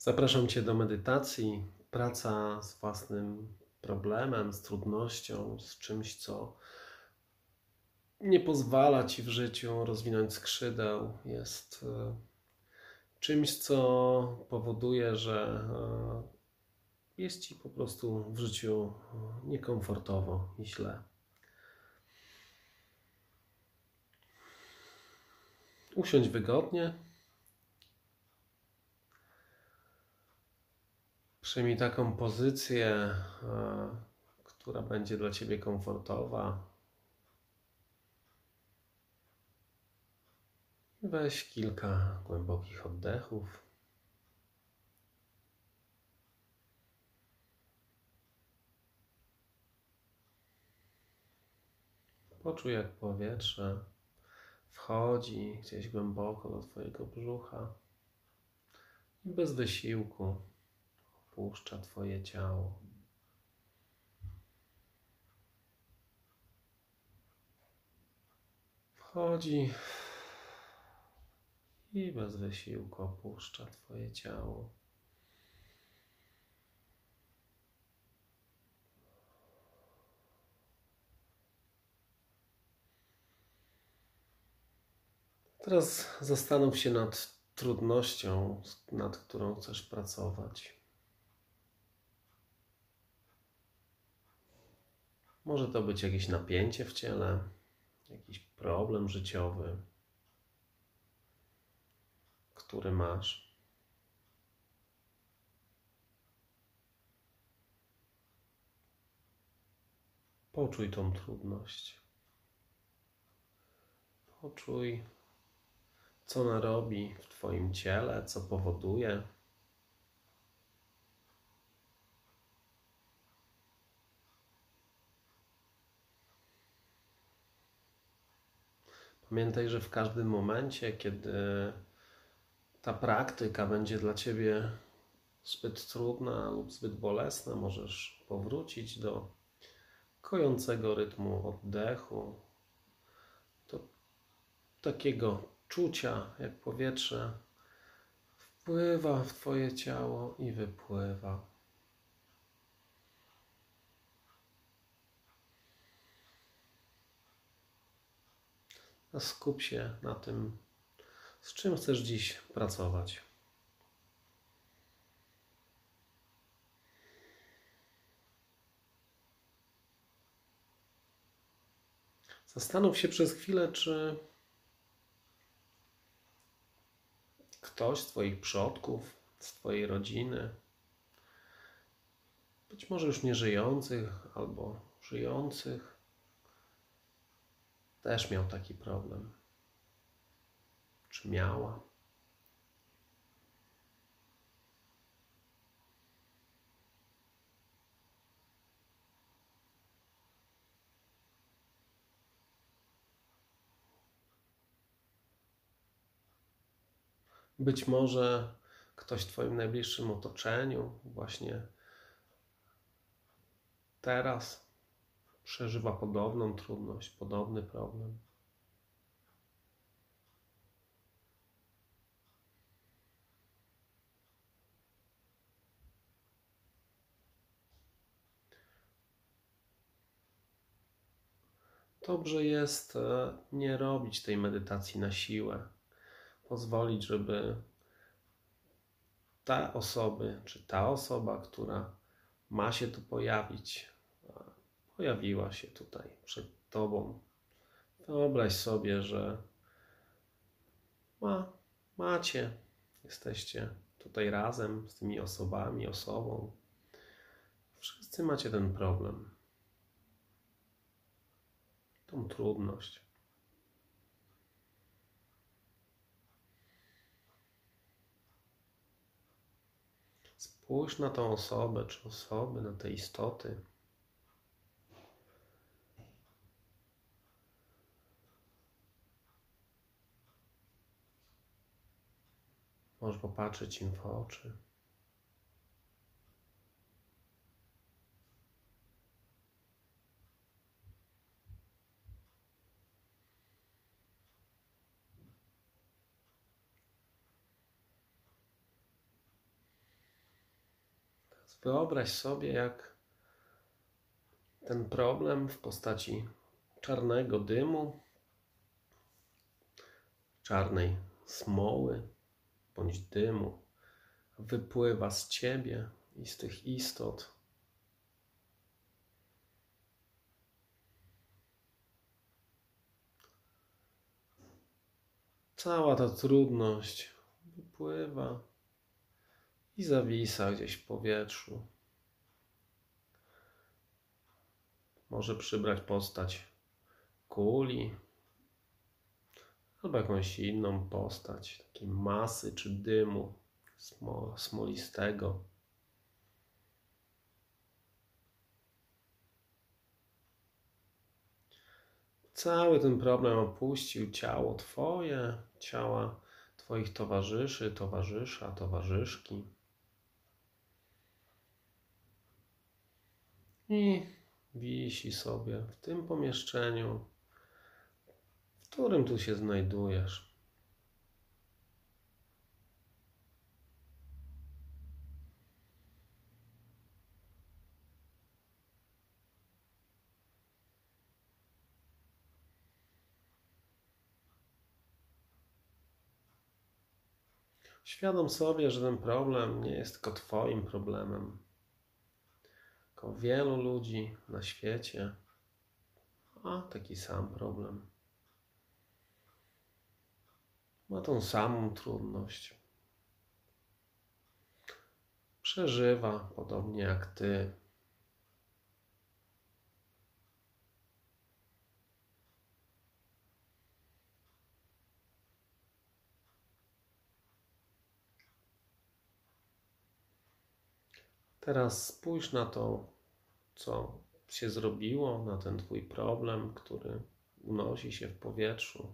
Zapraszam Cię do medytacji. Praca z własnym problemem, z trudnością, z czymś, co nie pozwala Ci w życiu rozwinąć skrzydeł, jest czymś, co powoduje, że jest Ci po prostu w życiu niekomfortowo i źle. Usiądź wygodnie. Przyjmij taką pozycję, która będzie dla Ciebie komfortowa. Weź kilka głębokich oddechów. Poczuj, jak powietrze wchodzi gdzieś głęboko do Twojego brzucha i bez wysiłku opuszcza Twoje ciało. Wchodzi i bez wysiłku opuszcza Twoje ciało. Teraz zastanów się nad trudnością, nad którą chcesz pracować. Może to być jakieś napięcie w ciele, jakiś problem życiowy, który masz. Poczuj tą trudność. Poczuj, co ona robi w Twoim ciele, co powoduje. Pamiętaj, że w każdym momencie, kiedy ta praktyka będzie dla Ciebie zbyt trudna lub zbyt bolesna, możesz powrócić do kojącego rytmu oddechu, do takiego czucia, jak powietrze wpływa w Twoje ciało i wypływa. A skup się na tym, z czym chcesz dziś pracować. Zastanów się przez chwilę, czy ktoś z Twoich przodków, z Twojej rodziny, być może już nieżyjących albo żyjących, też miał taki problem. Czy miała? Być może ktoś w Twoim najbliższym otoczeniu właśnie teraz przeżywa podobną trudność, podobny problem. Dobrze jest nie robić tej medytacji na siłę. Pozwolić, żeby te osoby, czy ta osoba, która ma się tu pojawić, pojawiła się tutaj przed Tobą. Wyobraź sobie, że jesteście tutaj razem z tymi osobami, osobą. Wszyscy macie ten problem, tą trudność. Spójrz na tą osobę, czy osoby, na te istoty. Możesz popatrzeć im w oczy. Wyobraź sobie, jak ten problem w postaci czarnego dymu, czarnej smoły bądź dymu wypływa z ciebie i z tych istot. Cała ta trudność wypływa i zawisa gdzieś w powietrzu. Może przybrać postać kuli albo jakąś inną postać, takiej masy czy dymu smolistego. Cały ten problem opuścił ciało Twoje, ciała Twoich towarzyszy, towarzysza, towarzyszki. I wisi sobie w tym pomieszczeniu, w którym tu się znajdujesz. Świadom sobie, że ten problem nie jest tylko Twoim problemem. Tylko wielu ludzi na świecie ma taki sam problem. Ma tą samą trudność. Przeżywa podobnie jak Ty. Teraz spójrz na to, co się zrobiło, na ten Twój problem, który unosi się w powietrzu.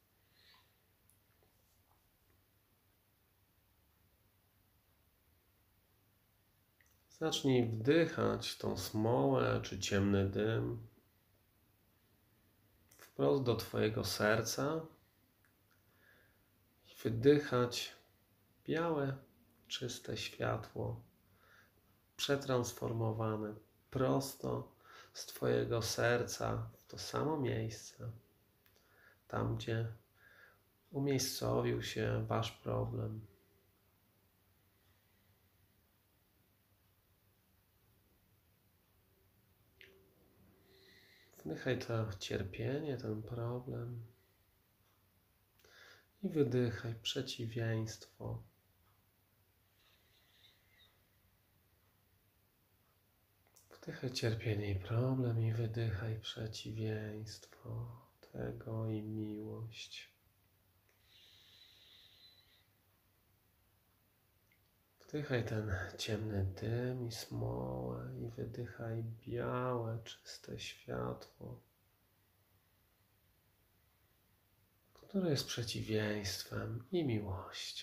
Zacznij wdychać tą smołę czy ciemny dym wprost do Twojego serca i wydychać białe, czyste światło, przetransformowane prosto z Twojego serca w to samo miejsce, tam gdzie umiejscowił się Wasz problem. Wdychaj to cierpienie, ten problem i wydychaj przeciwieństwo. Wdychaj cierpienie i problem i wydychaj przeciwieństwo tego i miłość. Wdychaj ten ciemny dym i smołę i wydychaj białe, czyste światło, które jest przeciwieństwem i miłością.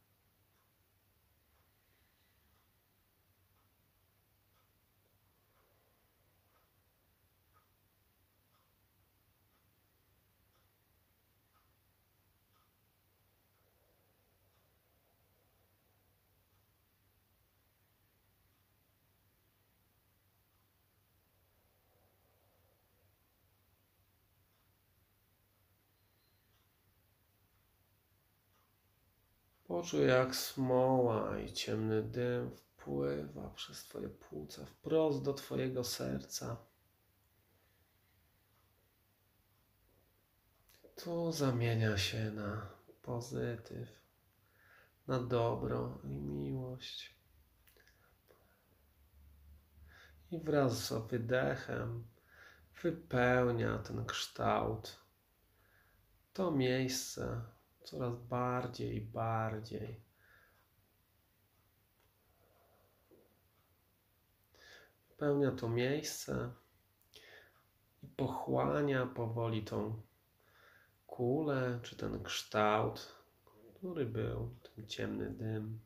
Poczuj, jak smoła i ciemny dym wpływa przez Twoje płuca wprost do Twojego serca. Tu zamienia się na pozytyw, na dobro i miłość. I wraz z wydechem wypełnia ten kształt, to miejsce coraz bardziej i bardziej. Wypełnia to miejsce i pochłania powoli tą kulę, czy ten kształt, który był, ten ciemny dym.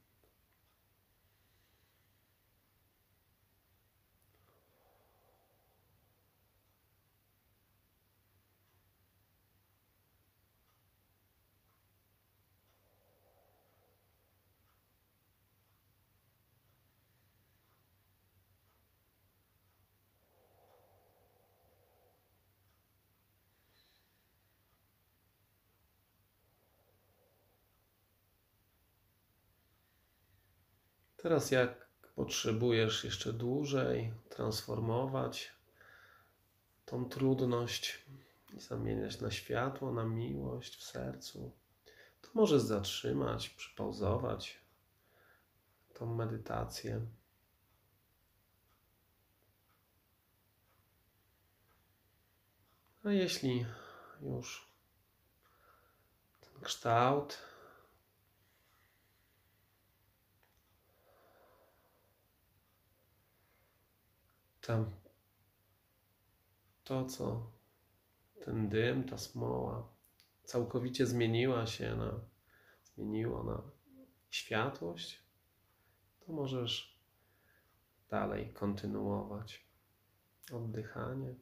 Teraz jak potrzebujesz jeszcze dłużej transformować tą trudność i zamieniać na światło, na miłość w sercu, to możesz zatrzymać, przypauzować tą medytację. A jeśli już ten kształt to, co ten dym, ta smoła całkowicie zmieniło na światłość, to możesz dalej kontynuować oddychanie.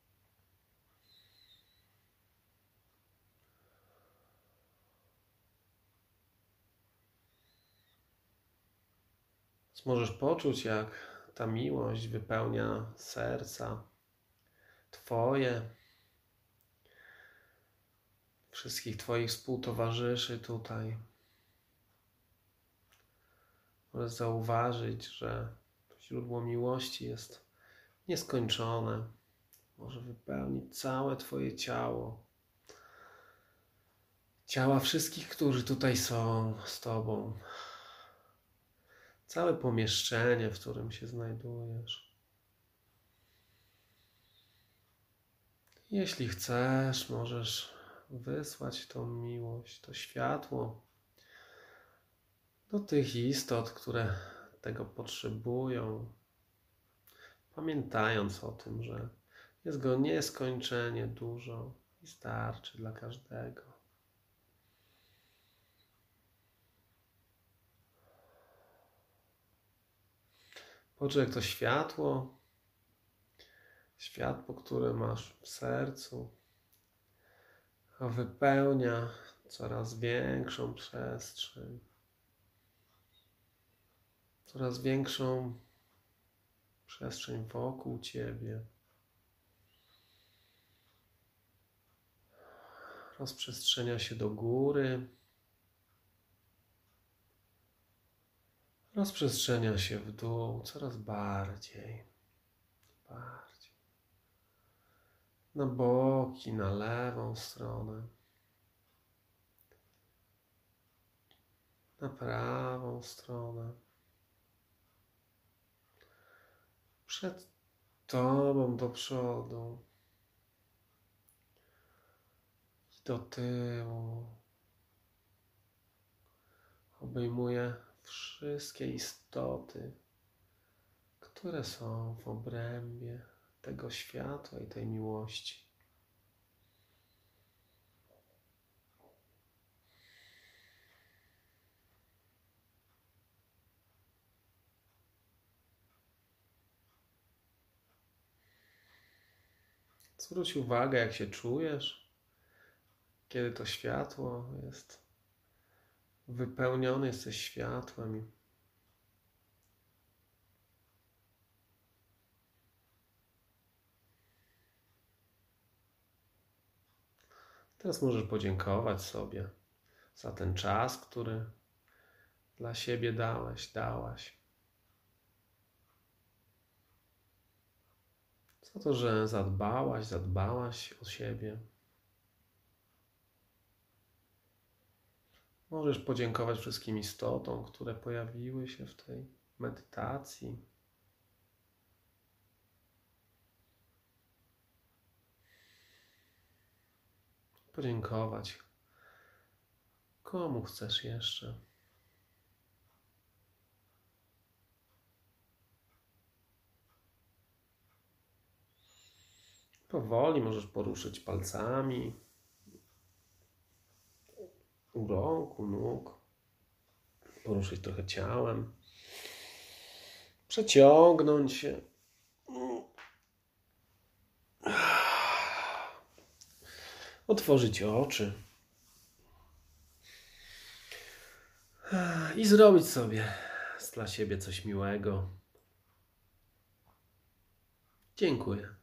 Możesz poczuć, jak ta miłość wypełnia serca Twoje, wszystkich Twoich współtowarzyszy tutaj. Możesz zauważyć, że źródło miłości jest nieskończone. Może wypełnić całe Twoje ciało. Ciała wszystkich, którzy tutaj są z Tobą. Całe pomieszczenie, w którym się znajdujesz. Jeśli chcesz, możesz wysłać tą miłość, to światło do tych istot, które tego potrzebują, pamiętając o tym, że jest go nieskończenie dużo i starczy dla każdego. Poczuj, jak to światło, które masz w sercu, wypełnia coraz większą przestrzeń, coraz większą przestrzeń wokół Ciebie. Rozprzestrzenia się do góry, rozprzestrzenia się w dół coraz bardziej. Na boki, na lewą stronę, na prawą stronę, przed Tobą do przodu i do tyłu. Obejmuje wszystkie istoty, które są w obrębie tego światła i tej miłości. Zwróć uwagę, jak się czujesz, kiedy to światło jest wypełnione, jesteś światłem. Teraz możesz podziękować sobie za ten czas, który dla siebie dałaś. Za to, że zadbałaś o siebie. Możesz podziękować wszystkim istotom, które pojawiły się w tej medytacji. Podziękować. Komu chcesz jeszcze? Powoli możesz poruszyć palcami u rąk, u nóg. Poruszyć trochę ciałem. Przeciągnąć się. Otworzyć oczy. I zrobić sobie dla siebie coś miłego. Dziękuję.